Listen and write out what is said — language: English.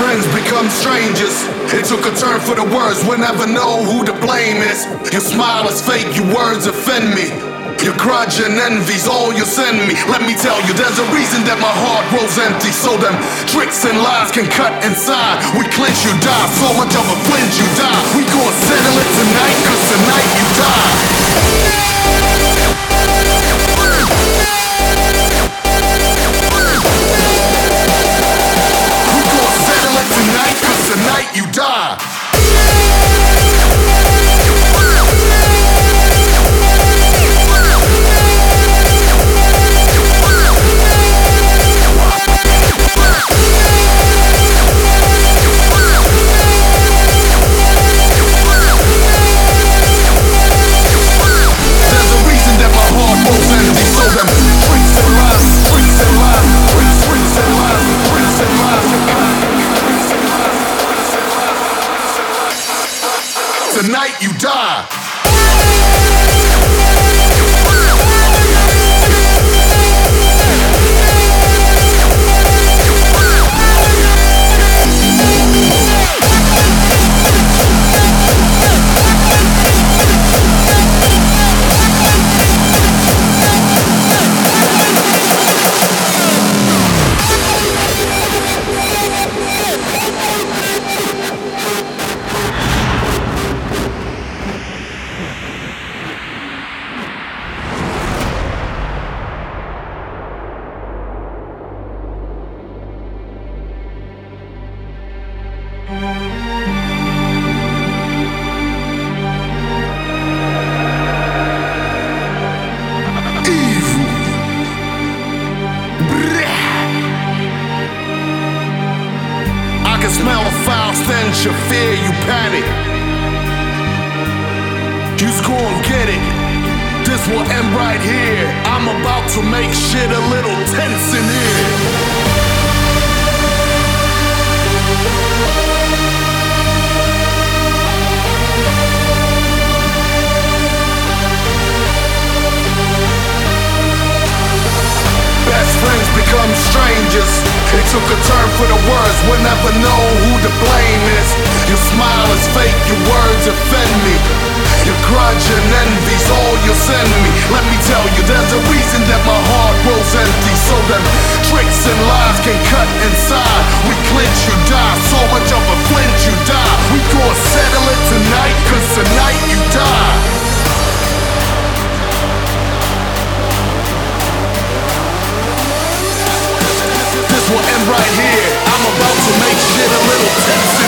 friends become strangers. It took a turn for the worse, we'll never know who to blame is. Your smile is fake, your words offend me. Your grudge and envy's all you send me. Let me tell you, there's a reason that my heart grows empty, so them tricks and lies can cut inside. We clinch, you die, so much of a flinch, you die. We gon' settle it tonight, cause tonight you die. We gon' settle it tonight, cause tonight you die. Tonight you die. Smell a foul stench of fear, you panic. You gon' get it. This will end right here. I'm about to make shit a little tense in here. Friends become strangers. It took a turn for the worse, we'll never know who to blame is. Your smile is fake, your words offend me. Your grudge and envy's all you send me. Let me tell you, there's a reason that my heart grows empty, so them tricks and lies can cut inside. We clinch, you die, so much of a flinch, you die. We gon' settle it tonight, cause tonight you die. Will end right here. I'm about to make shit a little tense.